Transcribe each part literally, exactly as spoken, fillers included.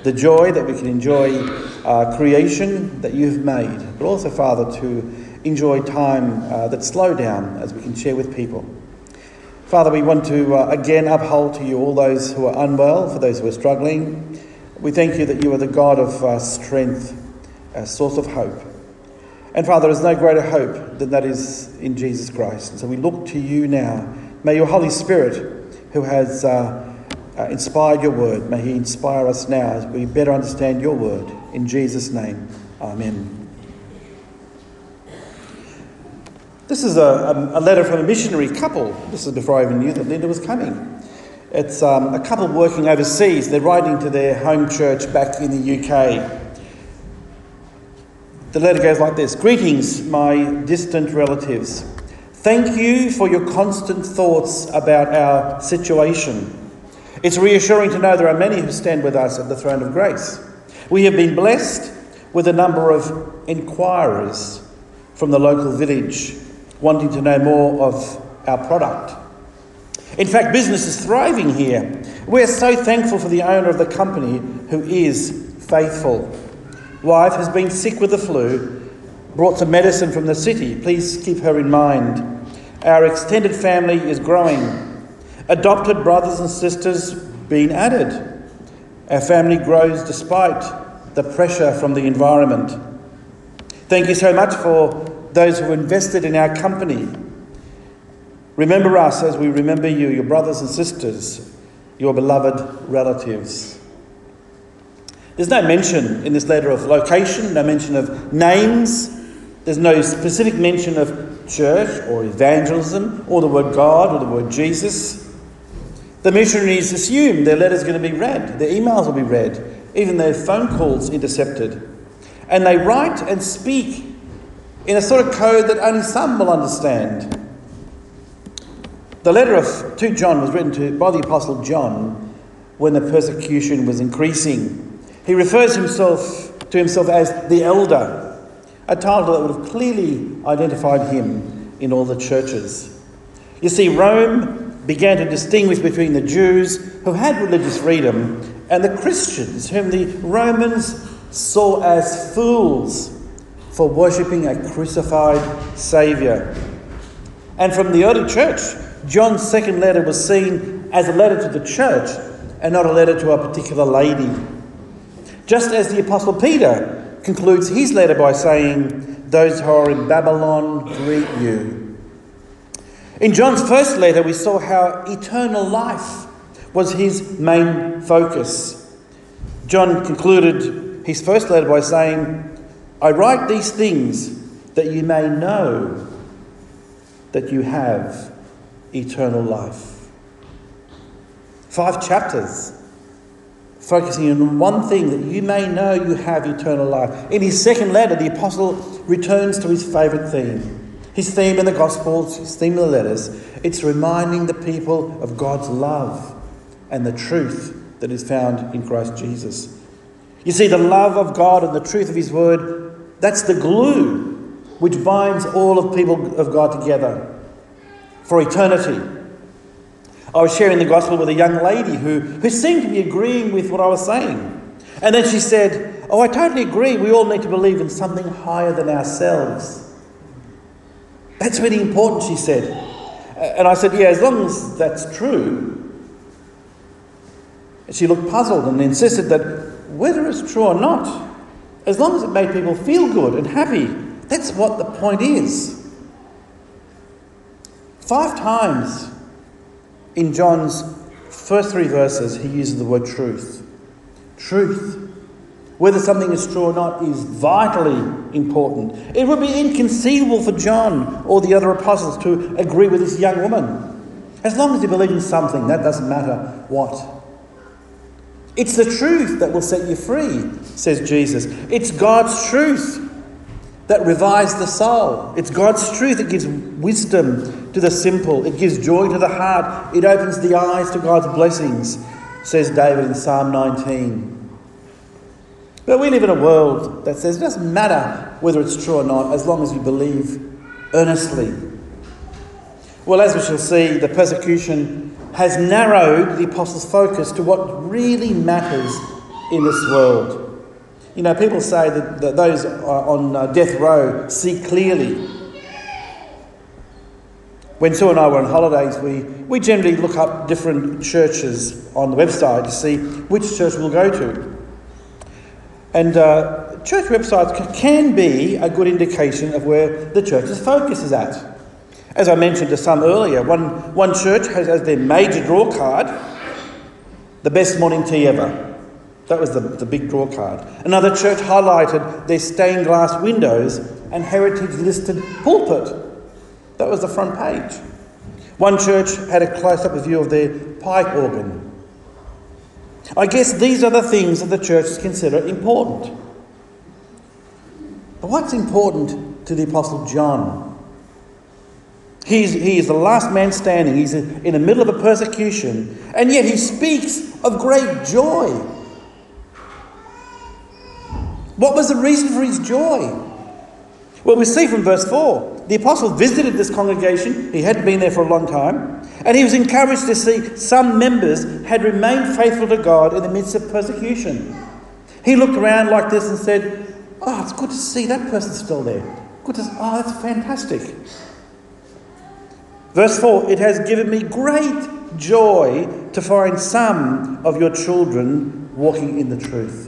the joy that we can enjoy uh, creation that you've made, but also, Father, to enjoy time uh, that's slowed down as we can share with people. Father, we want to uh, again uphold to you all those who are unwell, for those who are struggling. We thank you that you are the God of uh, strength, a source of hope. And Father, there is no greater hope than that is in Jesus Christ. And so we look to you now. May your Holy Spirit, who has uh, uh, inspired your word, may he inspire us now as we better understand your word. In Jesus' name, amen. This is a, a letter from a missionary couple. This is before I even knew that Linda was coming. It's um, a couple working overseas. They're writing to their home church back in the U K. The letter goes like this. Greetings, my distant relatives. Thank you for your constant thoughts about our situation. It's reassuring to know there are many who stand with us at the throne of grace. We have been blessed with a number of inquirers from the local village wanting to know more of our product. In fact, business is thriving here. We're so thankful for the owner of the company who is faithful. Wife has been sick with the flu, brought some medicine from the city. Please keep her in mind. Our extended family is growing. Adopted brothers and sisters being added. Our family grows despite the pressure from the environment. Thank you so much for those who invested in our company. Remember us as we remember you, your brothers and sisters, your beloved relatives. There's no mention in this letter of location, no mention of names. There's no specific mention of church or evangelism or the word God or the word Jesus. The missionaries assume their letter's going to be read, their emails will be read, even their phone calls intercepted. And they write and speak in a sort of code that only some will understand. The letter of to John was written to by the Apostle John when the persecution was increasing. He refers himself to himself as the elder, a title that would have clearly identified him in all the churches. You see, Rome began to distinguish between the Jews who had religious freedom and the Christians whom the Romans saw as fools for worshipping a crucified Saviour. And from the early church, John's second letter was seen as a letter to the church and not a letter to a particular lady. Just as the Apostle Peter concludes his letter by saying, "Those who are in Babylon greet you." In John's first letter, we saw how eternal life was his main focus. John concluded his first letter by saying, "I write these things that you may know that you have eternal life." Five chapters focusing on one thing, that you may know you have eternal life. In his second letter, the apostle returns to his favourite theme. His theme in the Gospels, his theme in the letters, it's reminding the people of God's love and the truth that is found in Christ Jesus. You see, the love of God and the truth of his word, that's the glue which binds all of people of God together for eternity. I was sharing the gospel with a young lady who, who seemed to be agreeing with what I was saying. And then she said, "Oh, I totally agree. We all need to believe in something higher than ourselves." That's really important, she said. And I said, "Yeah, as long as that's true." And she looked puzzled and insisted that whether it's true or not, as long as it made people feel good and happy, that's what the point is. Five times in John's first three verses, he uses the word truth. Truth. Whether something is true or not is vitally important. It would be inconceivable for John or the other apostles to agree with this young woman. As long as you believe in something, that doesn't matter what. It's the truth that will set you free, says Jesus. It's God's truth that revives the soul. It's God's truth that gives wisdom to the simple. It gives joy to the heart. It opens the eyes to God's blessings, says David in Psalm nineteen. But we live in a world that says it doesn't matter whether it's true or not, as long as you believe earnestly. Well, as we shall see, the persecution has narrowed the apostles' focus to what really matters in this world. You know, people say that, that those on uh, death row see clearly. When Sue and I were on holidays, we, we generally look up different churches on the website to see which church we'll go to. And uh, church websites c- can be a good indication of where the church's focus is at. As I mentioned to some earlier, one, one church has as their major draw card, the best morning tea ever. That was the, the big draw card. Another church highlighted their stained glass windows and heritage-listed pulpit. That was the front page. One church had a close-up view of their pipe organ. I guess these are the things that the churches consider important. But what's important to the Apostle John? He's, he is the last man standing. He's in the middle of a persecution, and yet he speaks of great joy. What was the reason for his joy? Well, we see from verse four, the apostle visited this congregation. He hadn't been there for a long time, and he was encouraged to see some members had remained faithful to God in the midst of persecution. He looked around like this and said, "Oh, it's good to see that person's still there. Good to see. Oh, that's fantastic." Verse four, "It has given me great joy to find some of your children walking in the truth."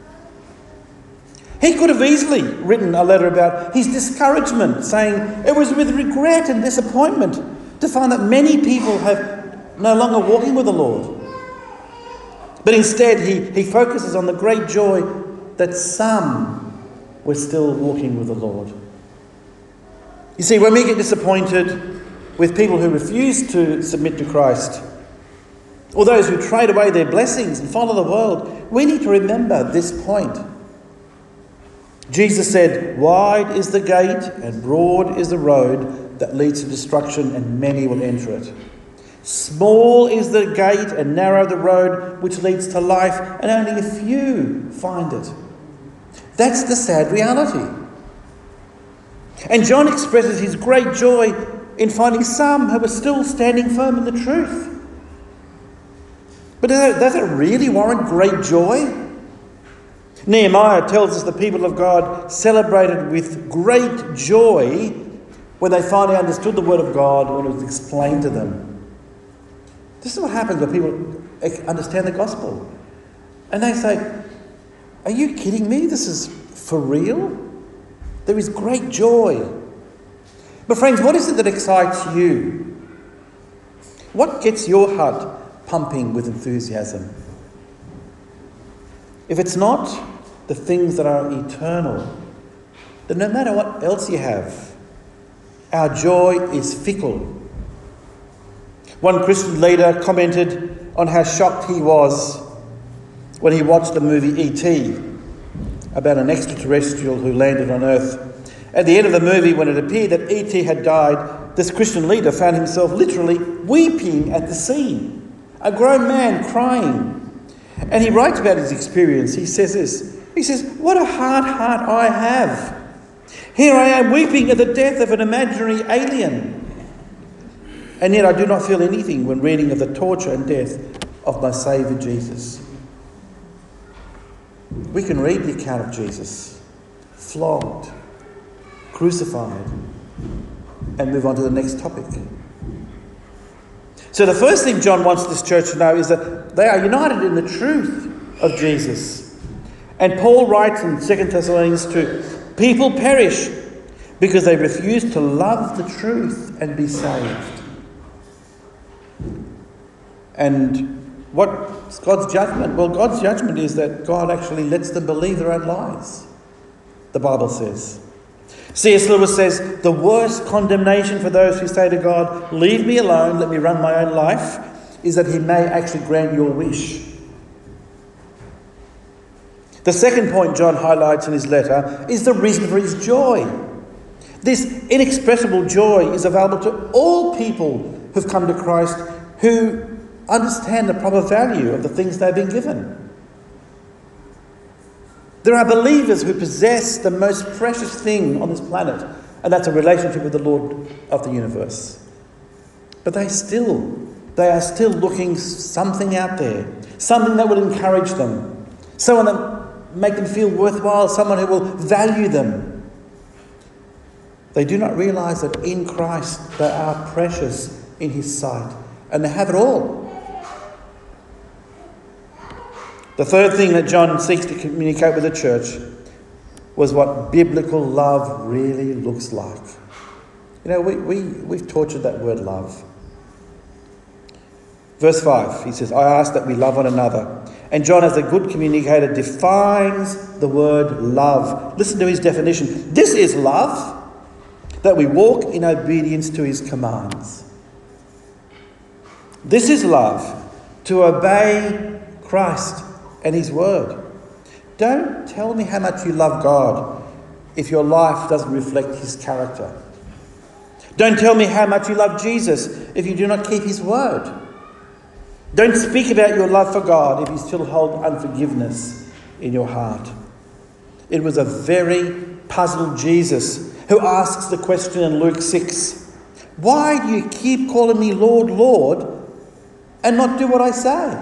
He could have easily written a letter about his discouragement, saying, "It was with regret and disappointment to find that many people have no longer walking with the Lord." But instead, he, he focuses on the great joy that some were still walking with the Lord. You see, when we get disappointed with people who refuse to submit to Christ, or those who trade away their blessings and follow the world, we need to remember this point. Jesus said, "Wide is the gate and broad is the road that leads to destruction, and many will enter it. Small is the gate and narrow the road which leads to life, and only a few find it." That's the sad reality. And John expresses his great joy in finding some who are still standing firm in the truth. But does it, does it really warrant great joy? Nehemiah tells us the people of God celebrated with great joy when they finally understood the word of God, when it was explained to them. This is what happens when people understand the gospel. And they say, "Are you kidding me? This is for real?" There is great joy. But friends, what is it that excites you? What gets your heart pumping with enthusiasm? If it's not the things that are eternal, then no matter what else you have, our joy is fickle. One Christian leader commented on how shocked he was when he watched the movie E T about an extraterrestrial who landed on Earth. At the end of the movie, when it appeared that E T had died, this Christian leader found himself literally weeping at the scene. A grown man crying. And he writes about his experience. He says this. He says, "What a hard heart I have. Here I am weeping at the death of an imaginary alien. And yet I do not feel anything when reading of the torture and death of my Saviour Jesus." We can read the account of Jesus, flogged, crucified, and move on to the next topic. So the first thing John wants this church to know is that they are united in the truth of Jesus. And Paul writes in Second Thessalonians two, "People perish because they refuse to love the truth and be saved." And what's God's judgment? Well, God's judgment is that God actually lets them believe their own lies, the Bible says. C S Lewis says, "The worst condemnation for those who say to God, 'Leave me alone, let me run my own life,' is that he may actually grant your wish." The second point John highlights in his letter is the reason for his joy. This inexpressible joy is available to all people who've come to Christ, who understand the proper value of the things they've been given. There are believers who possess the most precious thing on this planet, and that's a relationship with the Lord of the universe. But they still, they are still looking something out there, something that will encourage them, someone that make them feel worthwhile, someone who will value them. They do not realise that in Christ they are precious in his sight, and they have it all. The third thing that John seeks to communicate with the church was what biblical love really looks like. You know, we, we, we've tortured that word love. Verse five, he says, I ask that we love one another. And John, as a good communicator, defines the word love. Listen to his definition. This is love, that we walk in obedience to his commands. This is love, to obey Christ and his word. Don't tell me how much you love God if your life doesn't reflect his character. Don't tell me how much you love Jesus if you do not keep his word. Don't speak about your love for God if you still hold unforgiveness in your heart. It was a very puzzled Jesus who asks the question in Luke six, why do you keep calling me Lord, Lord, and not do what I say?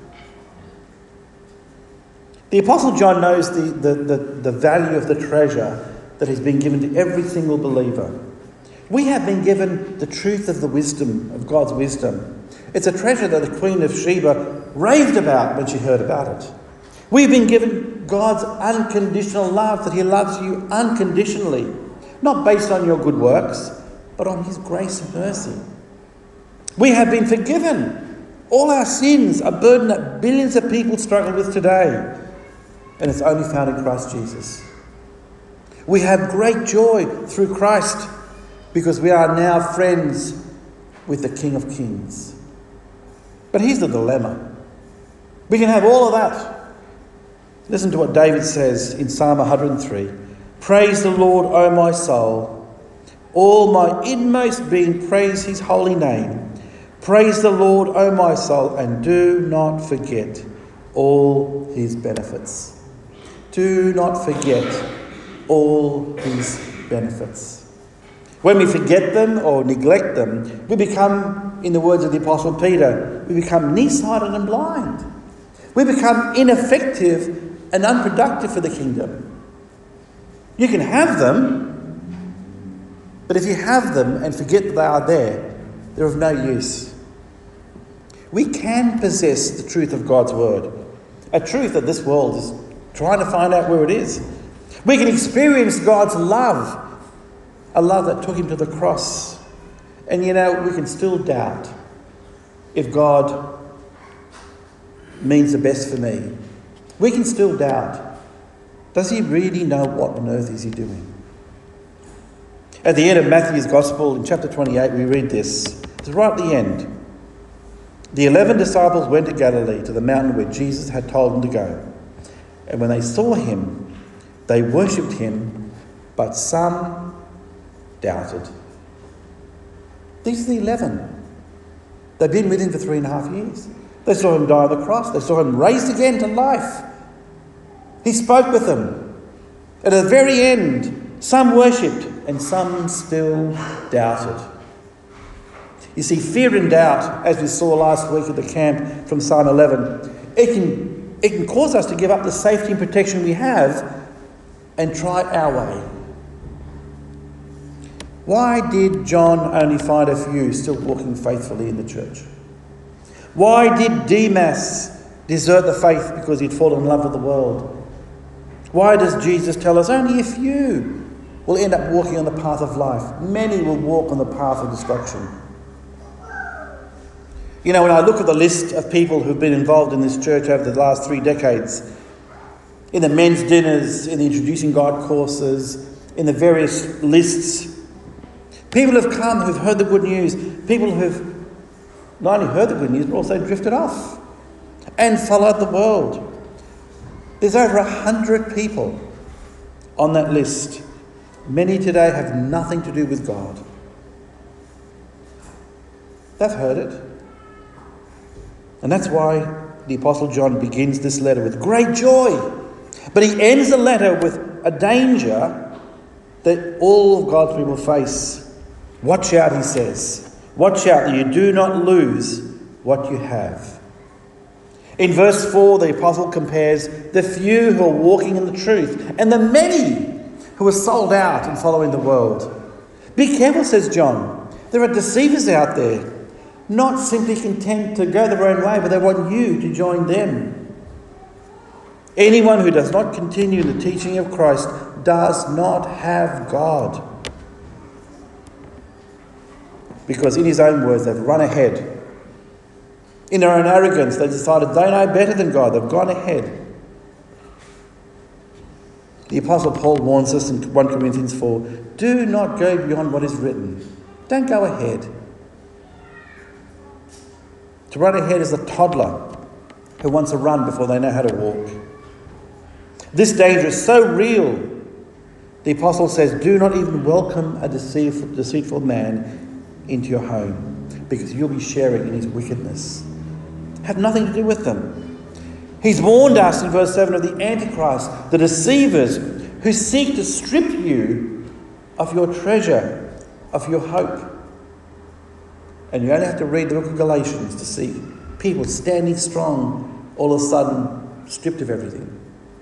The Apostle John knows the, the, the, the value of the treasure that has been given to every single believer. We have been given the truth of the wisdom, of God's wisdom. It's a treasure that the Queen of Sheba raved about when she heard about it. We've been given God's unconditional love, that he loves you unconditionally, not based on your good works, but on his grace and mercy. We have been forgiven. All our sins, a burden that billions of people struggle with today, and it's only found in Christ Jesus. We have great joy through Christ because we are now friends with the King of Kings. But here's the dilemma. We can have all of that. Listen to what David says in Psalm one hundred three. Praise the Lord, O my soul. All my inmost being, praise his holy name. Praise the Lord, O my soul, and do not forget all his benefits. Do not forget all his benefits. When we forget them or neglect them, we become, in the words of the Apostle Peter, we become nearsighted and blind. We become ineffective and unproductive for the kingdom. You can have them, but if you have them and forget that they are there, they're of no use. We can possess the truth of God's word, a truth that this world is trying to find out where it is. We can experience God's love, a love that took him to the cross. And you know, we can still doubt if God means the best for me. We can still doubt. Does he really know what on earth is he doing? At the end of Matthew's Gospel, in chapter twenty-eight, we read this. It's right at the end. The eleven disciples went to Galilee, to the mountain where Jesus had told them to go. And when they saw him, they worshipped him, but some doubted. These are the eleven. They've been with him for three and a half years. They saw him die on the cross. They saw him raised again to life. He spoke with them. At the very end, some worshipped and some still doubted. You see, fear and doubt, as we saw last week at the camp from Psalm eleven, it can It can cause us to give up the safety and protection we have and try our way. Why did John only find a few still walking faithfully in the church? Why did Demas desert the faith because he'd fallen in love with the world? Why does Jesus tell us only a few will end up walking on the path of life? Many will walk on the path of destruction. You know, when I look at the list of people who've been involved in this church over the last three decades, in the men's dinners, in the Introducing God courses, in the various lists, people have come who've heard the good news, people who've not only heard the good news, but also drifted off and followed the world. There's over a hundred people on that list. Many today have nothing to do with God. They've heard it. And that's why the Apostle John begins this letter with great joy. But he ends the letter with a danger that all of God's people face. Watch out, he says. Watch out that you do not lose what you have. In verse four, the apostle compares the few who are walking in the truth and the many who are sold out and following the world. Be careful, says John. There are deceivers out there, not simply content to go their own way, but they want you to join them. Anyone who does not continue the teaching of Christ does not have God. Because in his own words, they've run ahead. In their own arrogance, they decided they know better than God. They've gone ahead. The Apostle Paul warns us in First Corinthians four, do not go beyond what is written. Don't go ahead. To run ahead is a toddler who wants to run before they know how to walk. This danger is so real, the Apostle says, do not even welcome a deceitful, deceitful man into your home, because you'll be sharing in his wickedness. Have nothing to do with them. He's warned us in verse seven of the Antichrist, the deceivers who seek to strip you of your treasure, of your hope. And you only have to read the book of Galatians to see people standing strong, all of a sudden stripped of everything.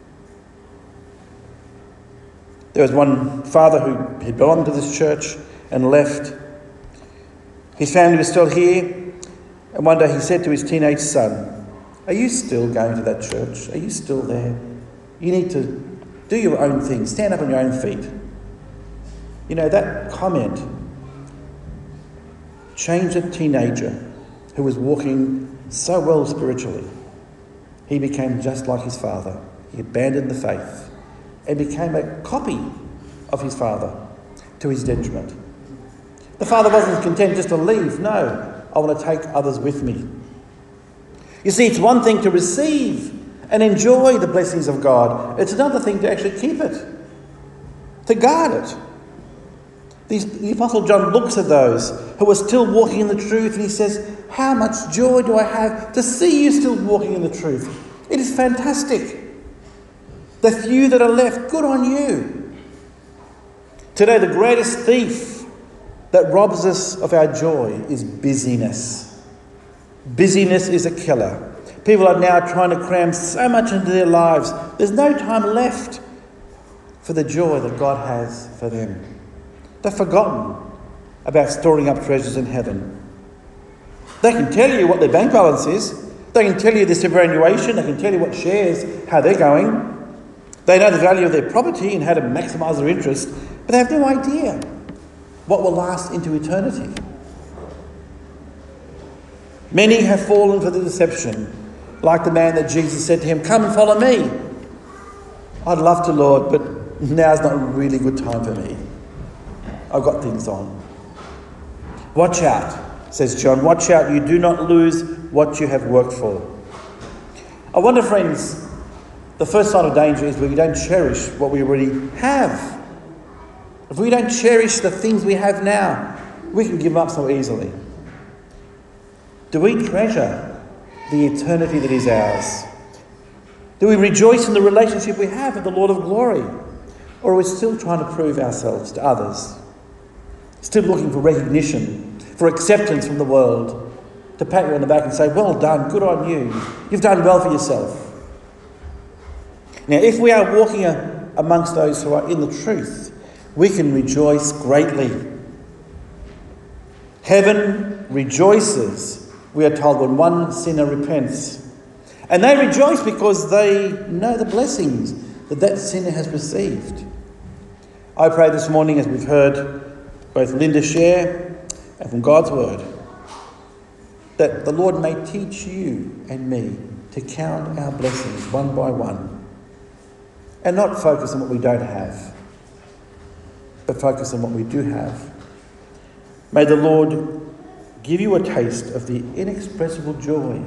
There was one father who had belonged to this church and left. His family was still here, and one day he said to his teenage son, are you still going to that church? Are you still there? You need to do your own thing. Stand up on your own feet. You know, that comment changed a teenager who was walking so well spiritually. He became just like his father. He abandoned the faith and became a copy of his father to his detriment. The father wasn't content just to leave. No, I want to take others with me. You see, it's one thing to receive and enjoy the blessings of God. It's another thing to actually keep it, to guard it. These, the Apostle John looks at those who are still walking in the truth and he says, how much joy do I have to see you still walking in the truth. It is fantastic. The few that are left, good on you. Today, the greatest thief that robs us of our joy is busyness. Busyness is a killer. People are now trying to cram so much into their lives. There's no time left for the joy that God has for them. They've forgotten about storing up treasures in heaven. They can tell you what their bank balance is. They can tell you their superannuation. They can tell you what shares, how they're going. They know the value of their property and how to maximise their interest, but they have no idea what will last into eternity. Many have fallen for the deception, like the man that Jesus said to him, come and follow me. I'd love to, Lord, but now's not a really good time for me. I've got things on. Watch out, says John. Watch out, you do not lose what you have worked for. I wonder, friends, the first sign of danger is when we don't cherish what we already have. If we don't cherish the things we have now, we can give up so easily. Do we treasure the eternity that is ours? Do we rejoice in the relationship we have with the Lord of glory? Or are we still trying to prove ourselves to others? Still looking for recognition, for acceptance from the world, to pat you on the back and say, well done, good on you. You've done well for yourself. Now, if we are walking amongst those who are in the truth, we can rejoice greatly. Heaven rejoices, we are told, when one sinner repents. And they rejoice because they know the blessings that that sinner has received. I pray this morning, as we've heard both Linda share and from God's word, that the Lord may teach you and me to count our blessings one by one and not focus on what we don't have, but focus on what we do have. May the Lord give you a taste of the inexpressible joy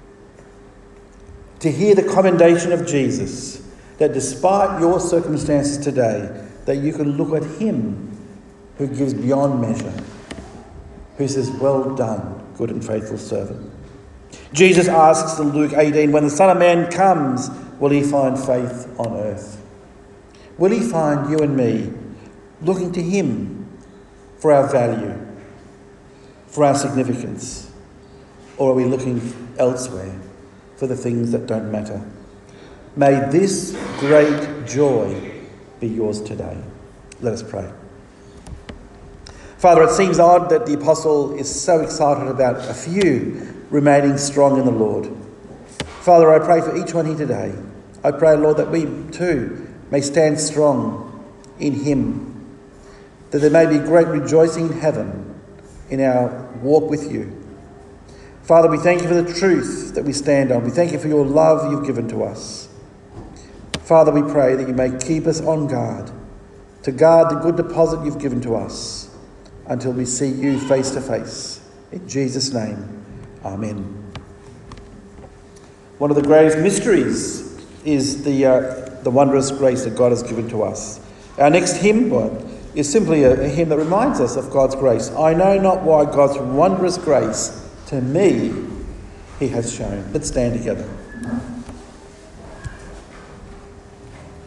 to hear the commendation of Jesus, that despite your circumstances today, that you can look at him who gives beyond measure, who says, well done, good and faithful servant. Jesus asks in Luke eighteen, when the Son of Man comes, will he find faith on earth? Will he find you and me looking to him for our value, for our significance? Or are we looking elsewhere? for the things that don't matter. May this great joy be yours today. Let us pray. Father, it seems odd that the apostle is so excited about a few remaining strong in the Lord. Father, I pray for each one here today. I pray, Lord, that we too may stand strong in him, that there may be great rejoicing in heaven in our walk with you. Father, we thank you for the truth that we stand on. We thank you for your love you've given to us. Father, we pray that you may keep us on guard, to guard the good deposit you've given to us until we see you face to face. In Jesus' name, amen. One of the greatest mysteries is the uh, the wondrous grace that God has given to us. Our next hymn is simply a, a hymn that reminds us of God's grace. I know not why God's wondrous grace to me he has shown. Let's stand together.